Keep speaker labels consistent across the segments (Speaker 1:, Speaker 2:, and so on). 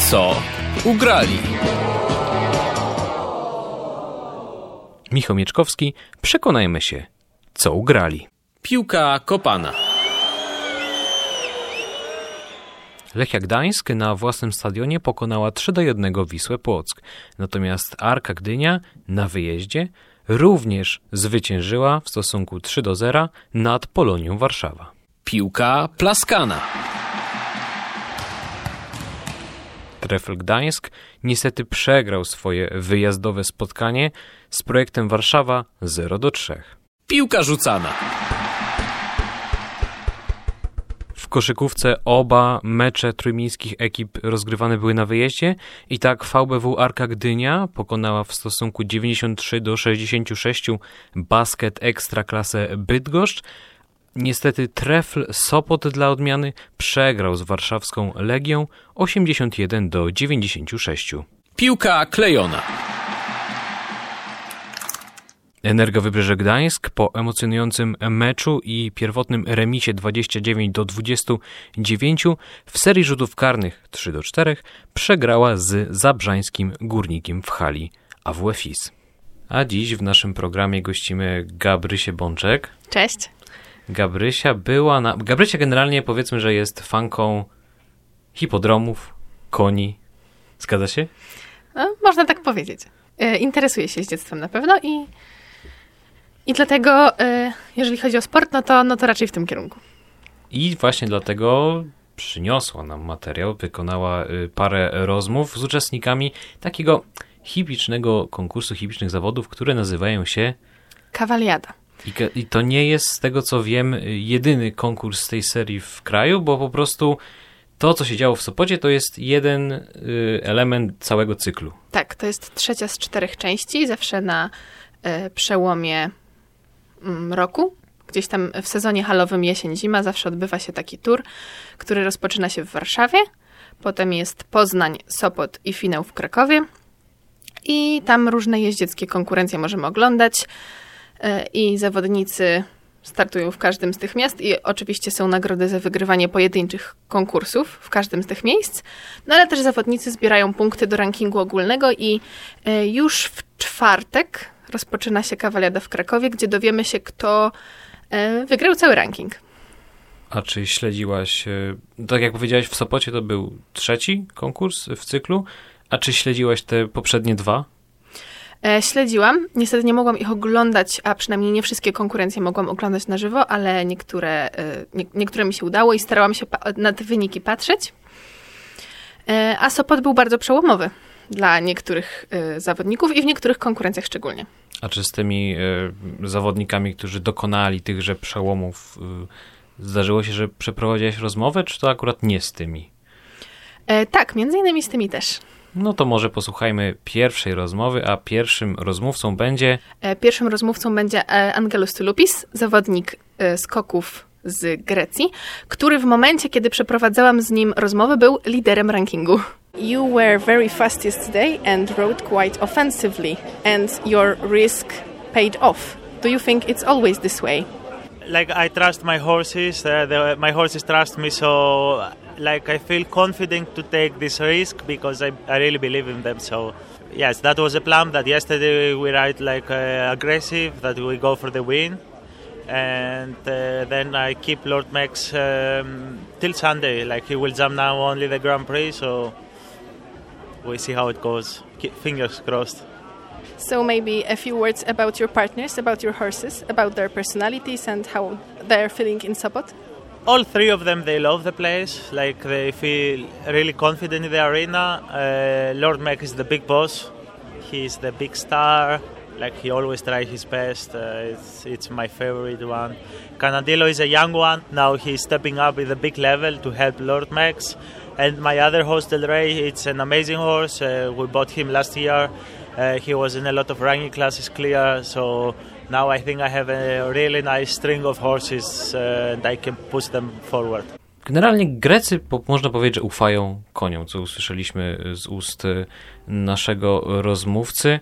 Speaker 1: Co ugrali?
Speaker 2: Michał Mieczkowski, przekonajmy się, co ugrali.
Speaker 1: Piłka kopana.
Speaker 2: Lechia Gdańsk na własnym stadionie pokonała 3-1 Wisłę Płock. Natomiast Arka Gdynia na wyjeździe również zwyciężyła w stosunku 3-0 nad Polonią Warszawa.
Speaker 1: Piłka plaskana.
Speaker 2: Trefl Gdańsk niestety przegrał swoje wyjazdowe spotkanie z Projektem Warszawa 0-3.
Speaker 1: Piłka rzucana.
Speaker 2: W koszykówce oba mecze trójmiejskich ekip rozgrywane były na wyjeździe i tak VBW Arka Gdynia pokonała w stosunku 93-66 Basket Ekstraklasę Bydgoszcz. Niestety Trefl Sopot dla odmiany przegrał z warszawską Legią 81-96.
Speaker 1: Piłka klejona.
Speaker 2: Energa Wybrzeże Gdańsk po emocjonującym meczu i pierwotnym remisie 29-29 w serii rzutów karnych 3-4 przegrała z zabrzańskim Górnikiem w hali AWF-IS. A dziś w naszym programie gościmy Gabrysię Bączek.
Speaker 3: Cześć.
Speaker 2: Gabrysia generalnie powiedzmy, że jest fanką hipodromów, koni. Zgadza się?
Speaker 3: No, można tak powiedzieć. Interesuję się jeździectwem na pewno i dlatego, jeżeli chodzi o sport, no to raczej w tym kierunku.
Speaker 2: I właśnie dlatego przyniosła nam materiał, wykonała parę rozmów z uczestnikami takiego hipicznego konkursu, hipicznych zawodów, które nazywają się
Speaker 3: Kawaliada.
Speaker 2: I to nie jest, z tego co wiem, jedyny konkurs z tej serii w kraju, bo po prostu to, co się działo w Sopocie, to jest jeden element całego cyklu.
Speaker 3: Tak, to jest 3 z 4 części, zawsze na przełomie roku. Gdzieś tam w sezonie halowym jesień-zima zawsze odbywa się taki tour, który rozpoczyna się w Warszawie. Potem jest Poznań, Sopot i finał w Krakowie. I tam różne jeździeckie konkurencje możemy oglądać. I zawodnicy startują w każdym z tych miast i oczywiście są nagrody za wygrywanie pojedynczych konkursów w każdym z tych miejsc, no ale też zawodnicy zbierają punkty do rankingu ogólnego i już w czwartek rozpoczyna się Kawaliada w Krakowie, gdzie dowiemy się, kto wygrał cały ranking.
Speaker 2: A czy śledziłaś, tak jak powiedziałaś, w Sopocie to był 3. konkurs w cyklu, a czy śledziłaś te poprzednie 2?
Speaker 3: Śledziłam. Niestety nie mogłam ich oglądać, a przynajmniej nie wszystkie konkurencje mogłam oglądać na żywo, ale niektóre mi się udało i starałam się na te wyniki patrzeć. A Sopot był bardzo przełomowy dla niektórych zawodników i w niektórych konkurencjach szczególnie.
Speaker 2: A czy z tymi zawodnikami, którzy dokonali tychże przełomów, zdarzyło się, że przeprowadziłaś rozmowę, czy to akurat nie z tymi?
Speaker 3: Tak, między innymi z tymi też.
Speaker 2: No to może posłuchajmy pierwszej rozmowy, a pierwszym rozmówcą będzie...
Speaker 3: Pierwszym rozmówcą będzie Angelos Touloupis, zawodnik skoków z Grecji, który w momencie, kiedy przeprowadzałam z nim rozmowę, był liderem rankingu. You were very fast yesterday and rode quite offensively and your risk paid off. Do you think it's always this way?
Speaker 4: Like I trust my horses, my horses trust me, so like I feel confident to take this risk because I really believe in them. So yes, that was a plan. That yesterday we ride like aggressive, that we go for the win, and then I keep Lord Max till Sunday. Like he will jump now only the Grand Prix, so we see how it goes. Keep fingers crossed.
Speaker 3: So maybe a few words about your partners, about your horses, about their personalities and how they're feeling in Sopot?
Speaker 4: All 3 of them, they love the place. Like they feel really confident in the arena. Lord Mac is the big boss. He's the big star. Like he always tries his best. It's my favorite one. Canadillo is a young one. Now he's stepping up with a big level to help Lord Max. And my other horse, Del Rey, it's an amazing horse. We bought him last year. He was in a lot of ranking classes clear, so now I think I have a really nice string of horses and I can push them forward.
Speaker 2: Generalnie Grecy, można powiedzieć, że ufają koniom, co usłyszeliśmy z ust naszego rozmówcy.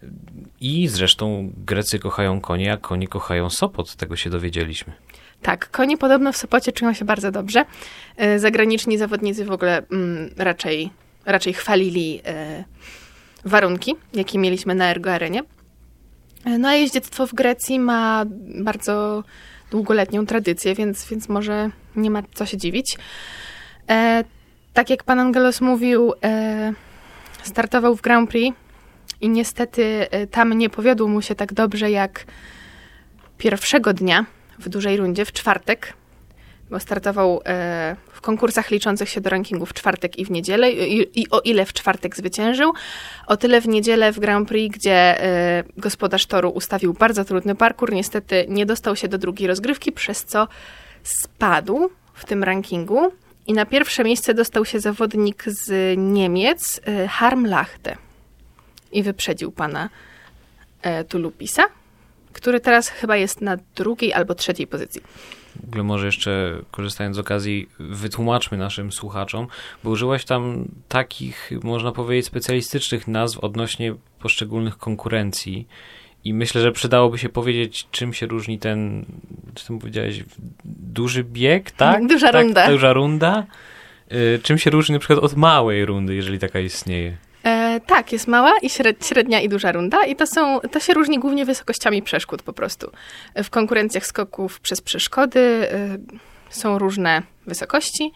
Speaker 2: I zresztą Grecy kochają konie, a konie kochają Sopot, tego się dowiedzieliśmy.
Speaker 3: Tak, konie podobno w Sopocie czują się bardzo dobrze. Zagraniczni zawodnicy w ogóle raczej raczej chwalili warunki, jakie mieliśmy na Ergo Arenie. No a jeździectwo w Grecji ma bardzo długoletnią tradycję, więc może nie ma co się dziwić. Tak jak pan Angelos mówił, startował w Grand Prix i niestety tam nie powiodło mu się tak dobrze jak pierwszego dnia w dużej rundzie, w czwartek, bo startował w konkursach liczących się do rankingu w czwartek i w niedzielę i o ile w czwartek zwyciężył, o tyle w niedzielę w Grand Prix, gdzie gospodarz toru ustawił bardzo trudny parkour, niestety nie dostał się do drugiej rozgrywki, przez co spadł w tym rankingu i na pierwsze miejsce dostał się zawodnik z Niemiec, Harm Lachte, i wyprzedził pana Tulupisa, który teraz chyba jest na drugiej albo trzeciej pozycji.
Speaker 2: W ogóle może jeszcze, korzystając z okazji, wytłumaczmy naszym słuchaczom, bo użyłaś tam takich, można powiedzieć, specjalistycznych nazw odnośnie poszczególnych konkurencji i myślę, że przydałoby się powiedzieć, czym się różni ten, czy tam powiedziałeś, duży bieg, tak?
Speaker 3: Duża runda.
Speaker 2: Duża runda. Czym się różni na przykład od małej rundy, jeżeli taka istnieje?
Speaker 3: Tak, jest mała i średnia i duża runda i to się różni głównie wysokościami przeszkód po prostu. W konkurencjach skoków przez przeszkody są różne wysokości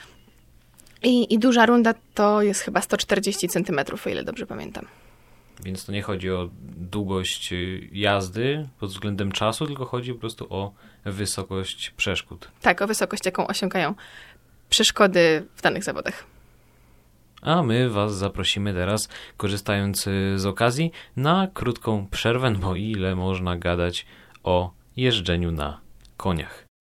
Speaker 3: i duża runda to jest chyba 140 cm, o ile dobrze pamiętam.
Speaker 2: Więc to nie chodzi o długość jazdy pod względem czasu, tylko chodzi po prostu o wysokość przeszkód.
Speaker 3: Tak, o wysokość, jaką osiągają przeszkody w danych zawodach.
Speaker 2: A my was zaprosimy teraz, korzystając z okazji, na krótką przerwę, bo ile można gadać o jeżdżeniu na koniach.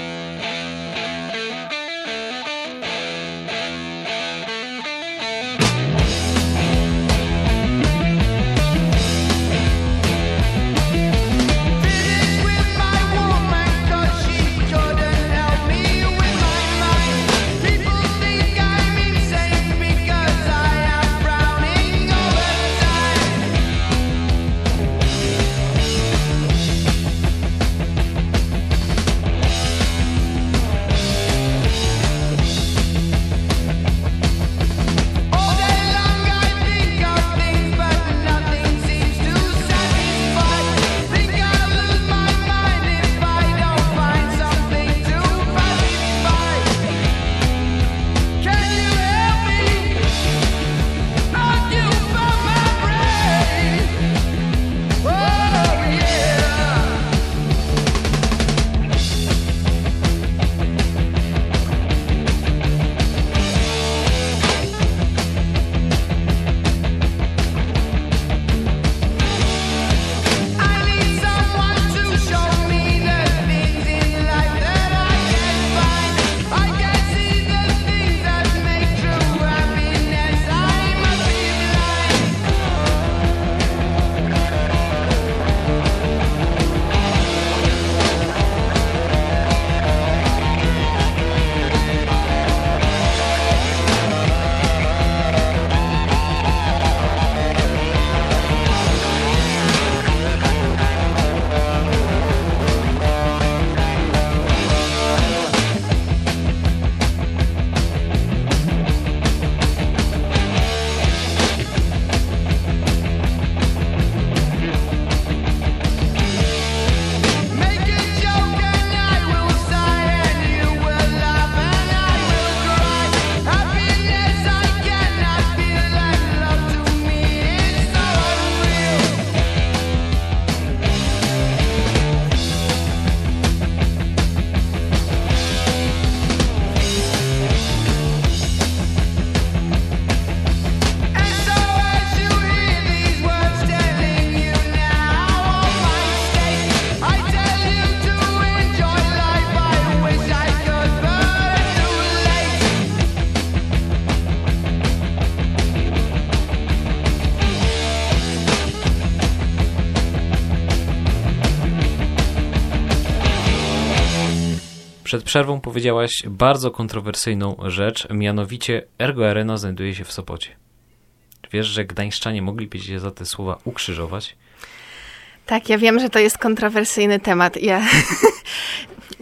Speaker 2: Przed przerwą powiedziałaś bardzo kontrowersyjną rzecz, mianowicie Ergo Arena znajduje się w Sopocie. Wiesz, że gdańszczanie mogliby się za te słowa ukrzyżować?
Speaker 3: Tak, ja wiem, że to jest kontrowersyjny temat. Ja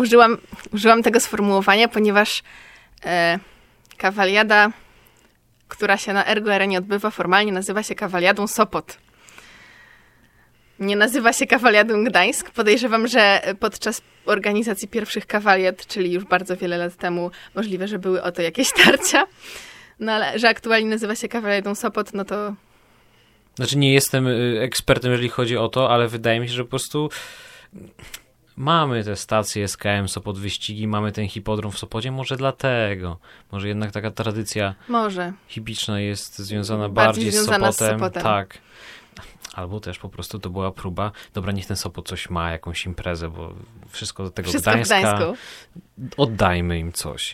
Speaker 3: użyłam tego sformułowania, ponieważ Kawaliada która się na Ergo Arenie odbywa, formalnie nazywa się Kawaliadą Sopot. Nie nazywa się Kawaliadą Gdańsk. Podejrzewam, że podczas organizacji pierwszych kawaliad, czyli już bardzo wiele lat temu, możliwe, że były o to jakieś tarcia. No ale że aktualnie nazywa się Kawaliadą Sopot, no to...
Speaker 2: Znaczy nie jestem ekspertem, jeżeli chodzi o to, ale wydaje mi się, że po prostu mamy te stacje SKM Sopot Wyścigi, mamy ten hipodrom w Sopocie, może dlatego. Może jednak taka tradycja hipiczna jest związana bardziej z Sopotem. Tak. Albo też po prostu to była próba, dobra, niech ten Sopot coś ma, jakąś imprezę, bo wszystko do tego Gdańska, oddajmy im coś.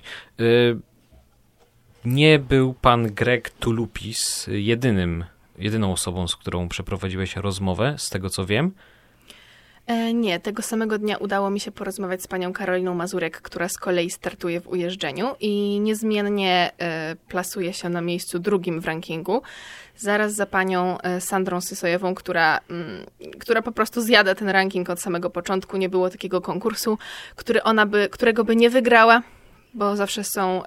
Speaker 2: Nie był pan Greg Tulupis jedyną osobą, z którą przeprowadziłeś rozmowę, z tego co wiem.
Speaker 3: Nie, tego samego dnia udało mi się porozmawiać z panią Karoliną Mazurek, która z kolei startuje w ujeżdżeniu i niezmiennie plasuje się na miejscu drugim w rankingu. Zaraz za panią Sandrą Sysojewą, która po prostu zjada ten ranking od samego początku. Nie było takiego konkursu, którego by nie wygrała, bo zawsze są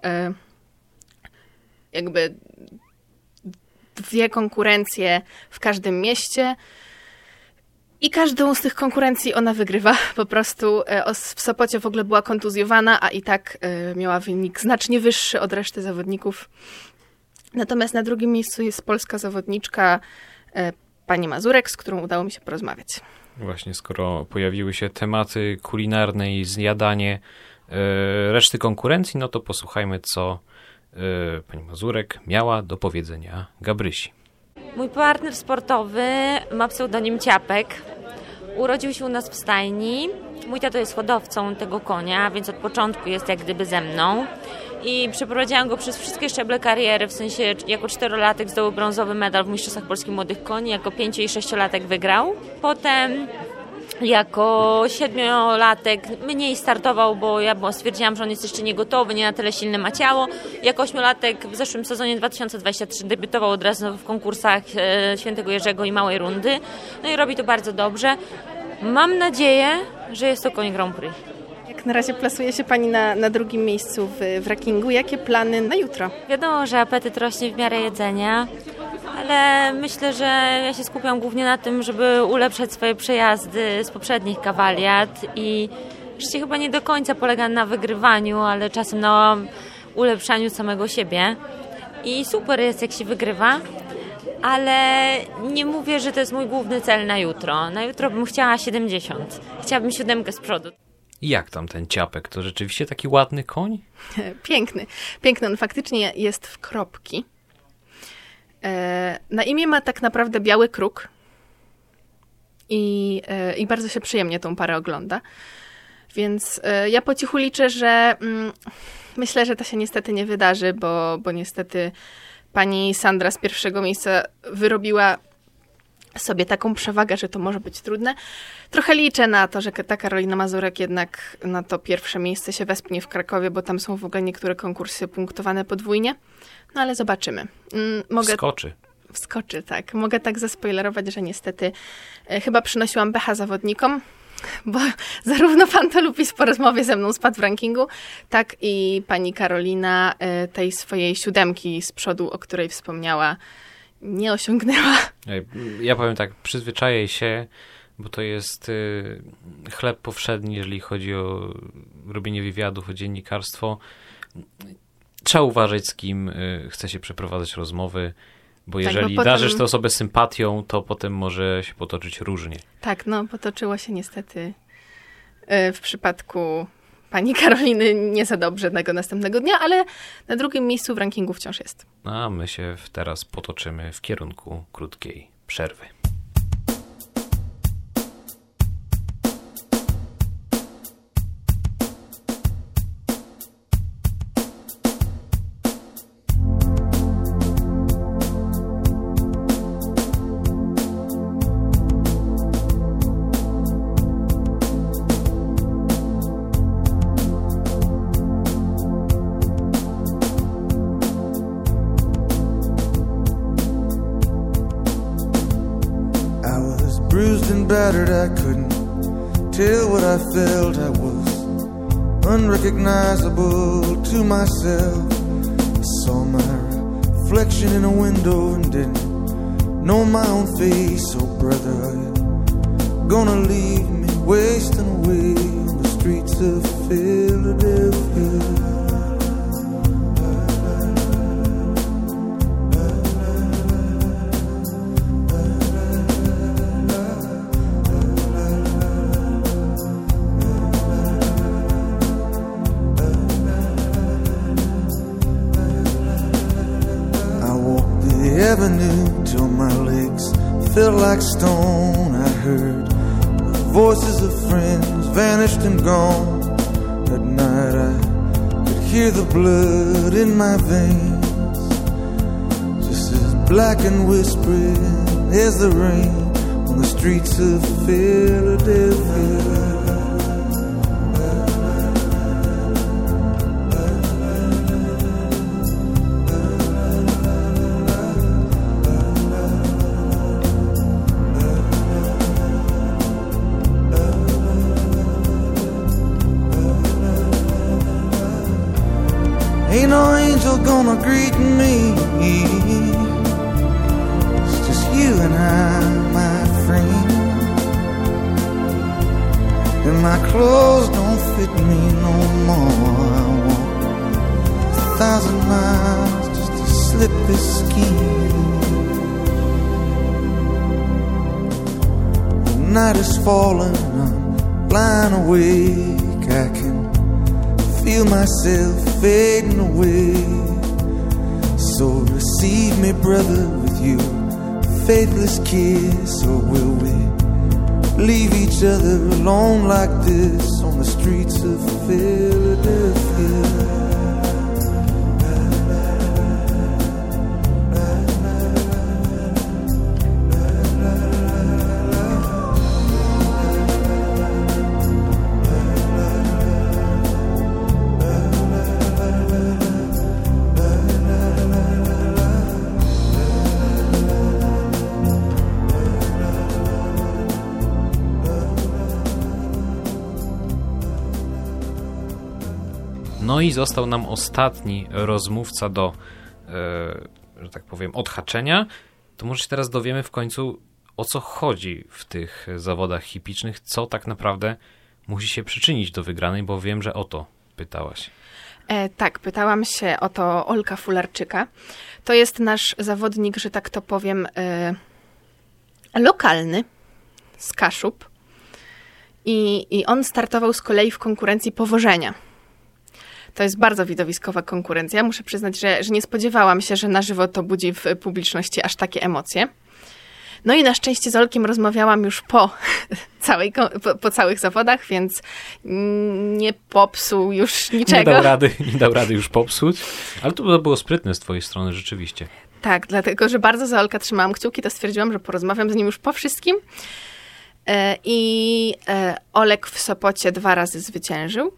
Speaker 3: jakby dwie konkurencje w każdym mieście. I każdą z tych konkurencji ona wygrywa. Po prostu w Sopocie w ogóle była kontuzjowana, a i tak miała wynik znacznie wyższy od reszty zawodników. Natomiast na drugim miejscu jest polska zawodniczka pani Mazurek, z którą udało mi się porozmawiać.
Speaker 2: Właśnie, skoro pojawiły się tematy kulinarne i zjadanie reszty konkurencji, no to posłuchajmy, co pani Mazurek miała do powiedzenia Gabrysi.
Speaker 5: Mój partner sportowy ma pseudonim Ciapek. Urodził się u nas w stajni. Mój tato jest hodowcą tego konia, więc od początku jest jak gdyby ze mną. I przeprowadziłam go przez wszystkie szczeble kariery, w sensie jako 4-latek zdobył brązowy medal w Mistrzostwach Polskich Młodych Koni, jako 5- i 6-latek wygrał. Potem jako 7-latek mniej startował, bo ja stwierdziłam, że on jest jeszcze nie gotowy, nie na tyle silne ma ciało. Jako 8-latek w zeszłym sezonie 2023 debiutował od razu w konkursach Świętego Jerzego i Małej Rundy. No i robi to bardzo dobrze. Mam nadzieję, że jest to koń Grand Prix.
Speaker 3: Jak na razie plasuje się pani na drugim miejscu w rankingu. Jakie plany na jutro?
Speaker 5: Wiadomo, że apetyt rośnie w miarę jedzenia, ale myślę, że ja się skupiam głównie na tym, żeby ulepszać swoje przejazdy z poprzednich kawaliad i życie chyba nie do końca polega na wygrywaniu, ale czasem na ulepszaniu samego siebie. I super jest, jak się wygrywa, ale nie mówię, że to jest mój główny cel na jutro. Na jutro bym chciała 70. Chciałabym 7 z przodu.
Speaker 2: Jak tam ten Ciapek? To rzeczywiście taki ładny koń?
Speaker 3: Piękny. Piękny. On faktycznie jest w kropki. Na imię ma tak naprawdę Biały Kruk i bardzo się przyjemnie tą parę ogląda. Więc ja po cichu liczę, że myślę, że to się niestety nie wydarzy, bo niestety pani Sandra z pierwszego miejsca wyrobiła sobie taką przewagę, że to może być trudne. Trochę liczę na to, że ta Karolina Mazurek jednak na to pierwsze miejsce się wespnie w Krakowie, bo tam są w ogóle niektóre konkursy punktowane podwójnie. No ale zobaczymy. Wskoczy, tak. Mogę tak zaspoilerować, że niestety chyba przynosiłam pecha zawodnikom, bo zarówno pan Tulupis po rozmowie ze mną spadł w rankingu, tak i pani Karolina tej swojej 7 z przodu, o której wspomniała, nie osiągnęła.
Speaker 2: Ja powiem tak, przyzwyczaję się, bo to jest chleb powszedni, jeżeli chodzi o robienie wywiadów, o dziennikarstwo. Trzeba uważać, z kim chce się przeprowadzać rozmowy, bo jeżeli darzysz tę osobę sympatią, to potem może się potoczyć różnie. Tak, no potoczyło się niestety w przypadku pani Karoliny nie za dobrze tego następnego dnia, ale na drugim miejscu w rankingu wciąż jest. A my się teraz potoczymy w kierunku krótkiej przerwy. Battered, I couldn't tell what I felt. I was unrecognizable to myself. I saw my
Speaker 6: reflection in a window and didn't know my own face. Oh brother, are you gonna leave me wasting away on the streets of Philadelphia? Avenue till my legs felt like stone. I heard the voices of friends vanished and gone. At night I could hear the blood in my veins, just as black and whispering as the rain on the streets of Philadelphia. Ain't no angel gonna greet me. It's just you and I, my friend. And my clothes don't fit me no more. I walk 1,000 miles just to slip this skin. The night is falling, I'm lying awake. I can feel myself fading away. So receive me, brother, with your faithless kiss. Or will we leave each other alone like this on the streets of Philadelphia?
Speaker 2: No i został nam ostatni rozmówca do, że tak powiem, odhaczenia. To może się teraz dowiemy w końcu, o co chodzi w tych zawodach hippicznych, co tak naprawdę musi się przyczynić do wygranej, bo wiem, że o to pytałaś.
Speaker 3: Tak, pytałam się o to Olka Fularczyka. To jest nasz zawodnik, że tak to powiem, lokalny z Kaszub. I on startował z kolei w konkurencji powożenia. To jest bardzo widowiskowa konkurencja. Muszę przyznać, że nie spodziewałam się, że na żywo to budzi w publiczności aż takie emocje. No i na szczęście z Olkiem rozmawiałam już po całych zawodach, więc nie popsuł już niczego.
Speaker 2: Nie dał rady już popsuć, ale to było sprytne z twojej strony rzeczywiście.
Speaker 3: Tak, dlatego, że bardzo za Olka trzymałam kciuki, to stwierdziłam, że porozmawiam z nim już po wszystkim. I Olek w Sopocie 2 razy zwyciężył.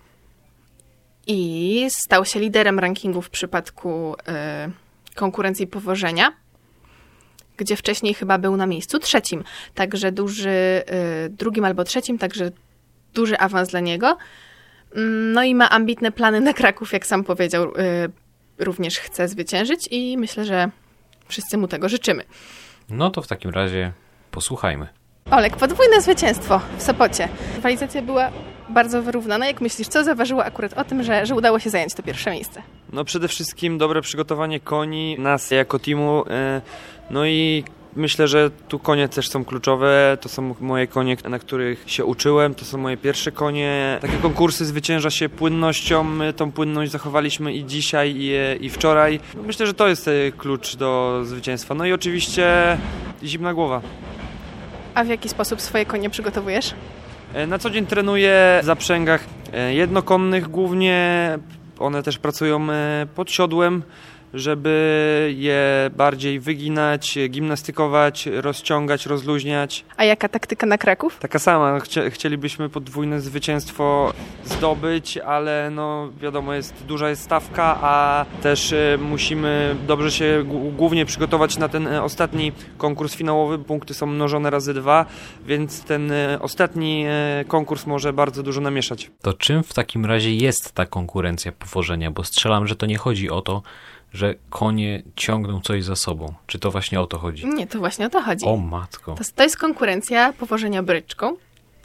Speaker 3: I stał się liderem rankingu w przypadku konkurencji powożenia, gdzie wcześniej chyba był na miejscu 3. Także duży, 2. albo 3, także duży awans dla niego. No i ma ambitne plany na Kraków, jak sam powiedział, również chce zwyciężyć i myślę, że wszyscy mu tego życzymy.
Speaker 2: No to w takim razie posłuchajmy.
Speaker 3: Olek, podwójne zwycięstwo w Sopocie. Rywalizacja była bardzo wyrównana. Jak myślisz, co zaważyło akurat o tym, że udało się zająć to pierwsze miejsce?
Speaker 7: No przede wszystkim dobre przygotowanie koni, nas jako teamu, no i myślę, że tu konie też są kluczowe. To są moje konie, na których się uczyłem, to są moje pierwsze konie. Takie konkursy zwycięża się płynnością, my tą płynność zachowaliśmy i dzisiaj, i wczoraj. No myślę, że to jest klucz do zwycięstwa. No i oczywiście zimna głowa.
Speaker 3: A w jaki sposób swoje konie przygotowujesz?
Speaker 7: Na co dzień trenuję w zaprzęgach jednokonnych głównie. One też pracują pod siodłem, żeby je bardziej wyginać, gimnastykować, rozciągać, rozluźniać.
Speaker 3: A jaka taktyka na Kraków?
Speaker 7: Taka sama. Chcielibyśmy podwójne zwycięstwo zdobyć, ale no wiadomo, duża jest stawka, a też musimy dobrze się głównie przygotować na ten ostatni konkurs finałowy. Punkty są mnożone razy 2, więc ten ostatni konkurs może bardzo dużo namieszać.
Speaker 2: To czym w takim razie jest ta konkurencja powożenia? Bo strzelam, że to nie chodzi o to, że konie ciągną coś za sobą. Czy to właśnie o to chodzi?
Speaker 3: Nie, to właśnie o to chodzi.
Speaker 2: O matko.
Speaker 3: To jest konkurencja powożenia bryczką.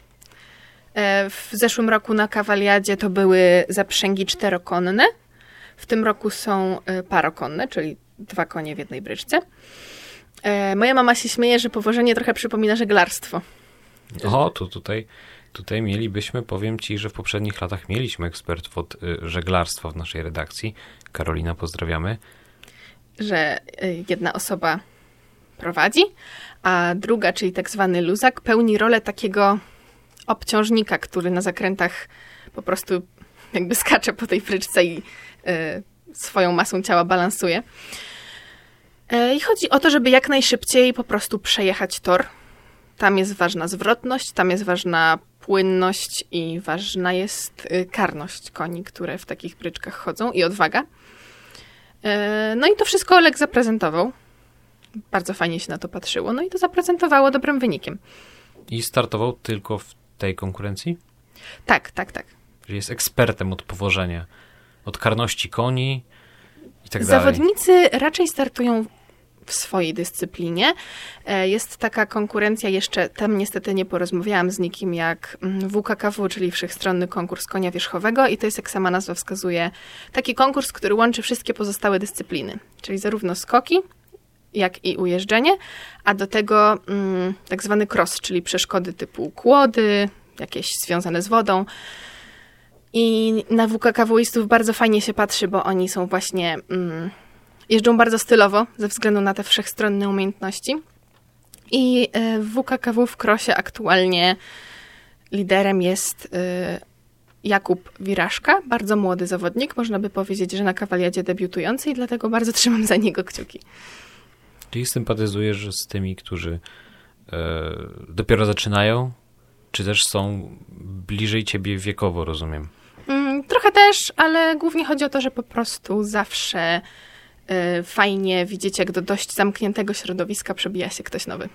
Speaker 3: W zeszłym roku na kawaliadzie to były zaprzęgi 4-konne. W tym roku są parokonne, czyli 2 konie w jednej bryczce. Moja mama się śmieje, że powożenie trochę przypomina żeglarstwo.
Speaker 2: O, to tutaj mielibyśmy, powiem ci, że w poprzednich latach mieliśmy ekspertów od żeglarstwa w naszej redakcji. Karolina, pozdrawiamy.
Speaker 3: Że jedna osoba prowadzi, a druga, czyli tak zwany luzak, pełni rolę takiego obciążnika, który na zakrętach po prostu jakby skacze po tej bryczce i swoją masą ciała balansuje. I chodzi o to, żeby jak najszybciej po prostu przejechać tor. Tam jest ważna zwrotność, tam jest ważna płynność i ważna jest karność koni, które w takich bryczkach chodzą i odwaga. No i to wszystko Oleg zaprezentował. Bardzo fajnie się na to patrzyło. No i to zaprezentowało dobrym wynikiem.
Speaker 2: I startował tylko w tej konkurencji?
Speaker 3: Tak.
Speaker 2: Czyli jest ekspertem od powożenia, od karności koni i tak dalej.
Speaker 3: Zawodnicy raczej startują w swojej dyscyplinie. Jest taka konkurencja jeszcze, tam niestety nie porozmawiałam z nikim, jak WKKW, czyli Wszechstronny Konkurs Konia Wierzchowego i to jest, jak sama nazwa wskazuje, taki konkurs, który łączy wszystkie pozostałe dyscypliny, czyli zarówno skoki, jak i ujeżdżenie, a do tego tak zwany cross, czyli przeszkody typu kłody, jakieś związane z wodą. I na WKKW-istów bardzo fajnie się patrzy, bo oni są właśnie... jeżdżą bardzo stylowo, ze względu na te wszechstronne umiejętności. I w WKKW w crossie aktualnie liderem jest Jakub Wiraszka, bardzo młody zawodnik, można by powiedzieć, że na kawaliadzie debiutujący i dlatego bardzo trzymam za niego kciuki.
Speaker 2: Czyli sympatyzujesz z tymi, którzy dopiero zaczynają, czy też są bliżej ciebie wiekowo, rozumiem?
Speaker 3: Trochę też, ale głównie chodzi o to, że po prostu zawsze fajnie widzieć, jak do dość zamkniętego środowiska przebija się ktoś nowy.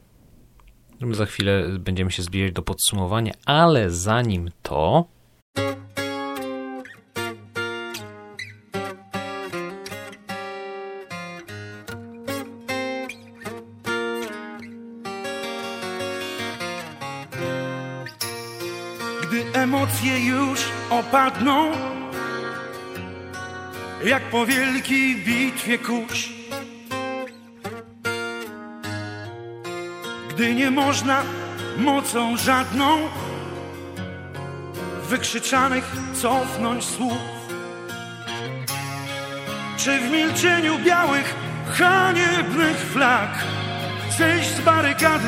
Speaker 2: Za chwilę będziemy się zbliżać do podsumowania, ale zanim to...
Speaker 8: Gdy emocje już opadną, jak po wielkiej bitwie kurz, gdy nie można mocą żadną wykrzyczanych cofnąć słów, czy w milczeniu białych, haniebnych flag zejść z barykady,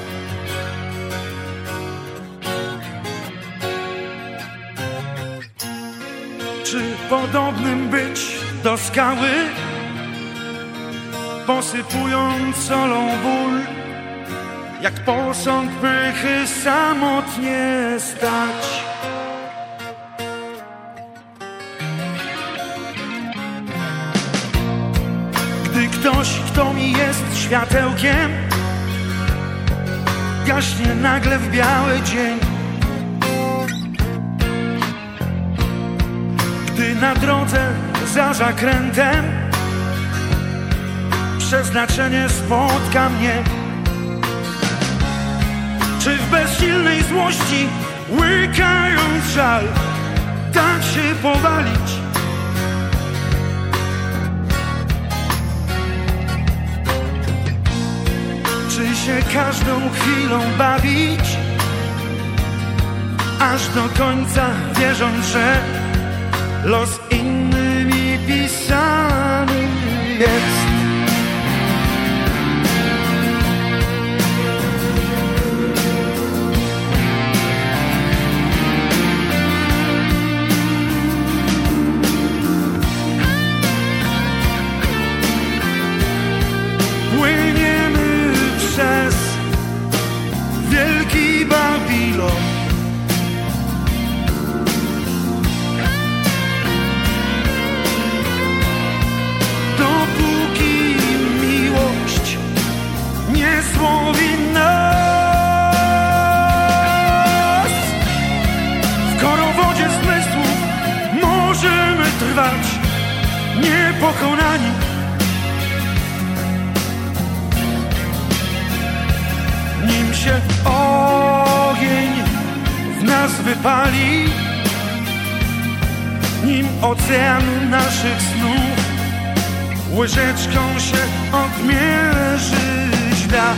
Speaker 8: czy podobnym być do skały, posypując solą ból, jak posąg pychy samotnie stać. Gdy ktoś, kto mi jest światełkiem, gaśnie nagle w biały dzień, gdy na drodze za zakrętem przeznaczenie spotka mnie, czy w bezsilnej złości, łykając żal, dać się powalić, czy się każdą chwilą bawić, aż do końca wierząc, że los innymi pisany jest. Płyniemy przez wielki Babilon, dopóki miłość nie złowi nas. W korowodzie zmysłów możemy trwać, nie niepokonani. Nim się ogień w nas wypali, nim ocean naszych snów łyżeczką się odmierzy świat.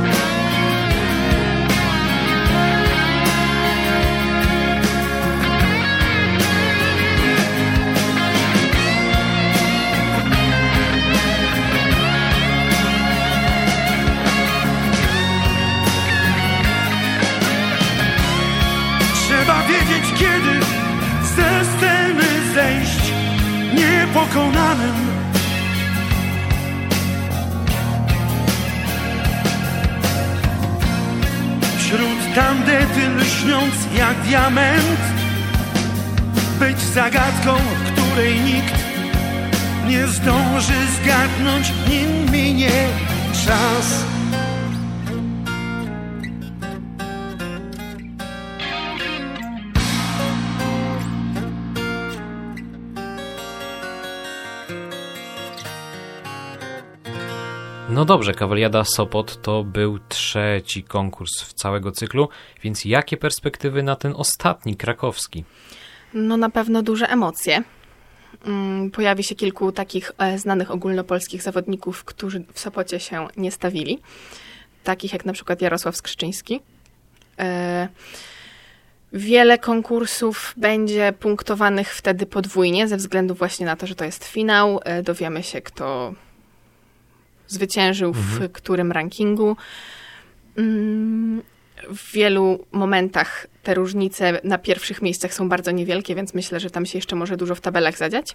Speaker 8: Trzeba wiedzieć, kiedy ze sceny zejść niepokonanym. Wśród tandety lśniąc jak diament, być zagadką, której nikt nie zdąży zgadnąć, nim minie czas.
Speaker 2: No dobrze, Kawaliada Sopot to był 3. konkurs w całego cyklu, więc jakie perspektywy na ten ostatni, krakowski?
Speaker 3: No na pewno duże emocje. Pojawi się kilku takich znanych ogólnopolskich zawodników, którzy w Sopocie się nie stawili. Takich jak na przykład Jarosław Skrzyczyński. Wiele konkursów będzie punktowanych wtedy podwójnie, ze względu właśnie na to, że to jest finał. Dowiemy się, kto zwyciężył w którym rankingu. W wielu momentach te różnice na pierwszych miejscach są bardzo niewielkie, więc myślę, że tam się jeszcze może dużo w tabelach zadziać.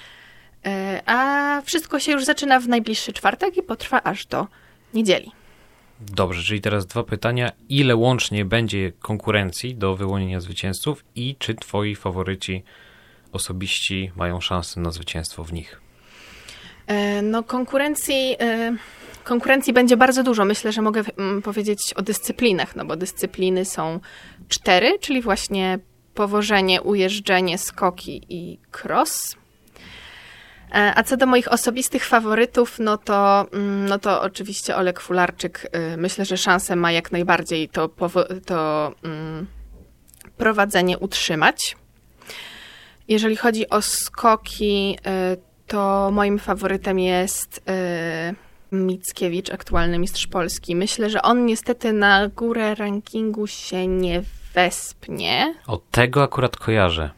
Speaker 3: A wszystko się już zaczyna w najbliższy czwartek i potrwa aż do niedzieli.
Speaker 2: Dobrze, czyli teraz 2 pytania. Ile łącznie będzie konkurencji do wyłonienia zwycięzców i czy twoi faworyci osobiści mają szansę na zwycięstwo w nich?
Speaker 3: No konkurencji będzie bardzo dużo. Myślę, że mogę powiedzieć o dyscyplinach, no bo dyscypliny są 4, czyli właśnie powożenie, ujeżdżenie, skoki i cross. A co do moich osobistych faworytów, no to oczywiście Oleg Fularczyk. Myślę, że szansę ma jak najbardziej to prowadzenie utrzymać. Jeżeli chodzi o skoki, to moim faworytem jest Mickiewicz, aktualny mistrz Polski. Myślę, że on niestety na górę rankingu się nie wespnie.
Speaker 2: O, tego akurat kojarzę.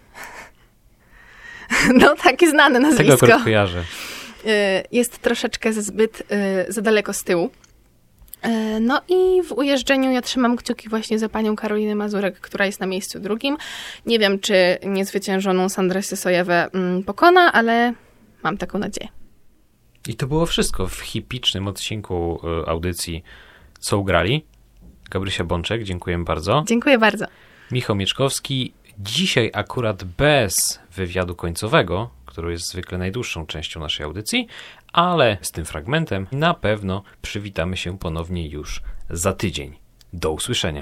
Speaker 3: No, takie znane nazwisko.
Speaker 2: Tego akurat kojarzę.
Speaker 3: Jest troszeczkę za daleko z tyłu. No i w ujeżdżeniu ja trzymam kciuki właśnie za panią Karolinę Mazurek, która jest na miejscu 2. Nie wiem, czy niezwyciężoną Sandrę Sysojewę pokona, ale mam taką nadzieję.
Speaker 2: I to było wszystko w hipicznym odcinku audycji Co ugrali. Gabrysia Bączek, dziękuję bardzo.
Speaker 3: Dziękuję bardzo.
Speaker 2: Michał Mieczkowski. Dzisiaj akurat bez wywiadu końcowego, który jest zwykle najdłuższą częścią naszej audycji, ale z tym fragmentem na pewno przywitamy się ponownie już za tydzień. Do usłyszenia.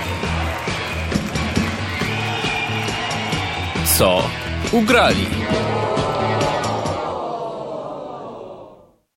Speaker 1: Co ugrali?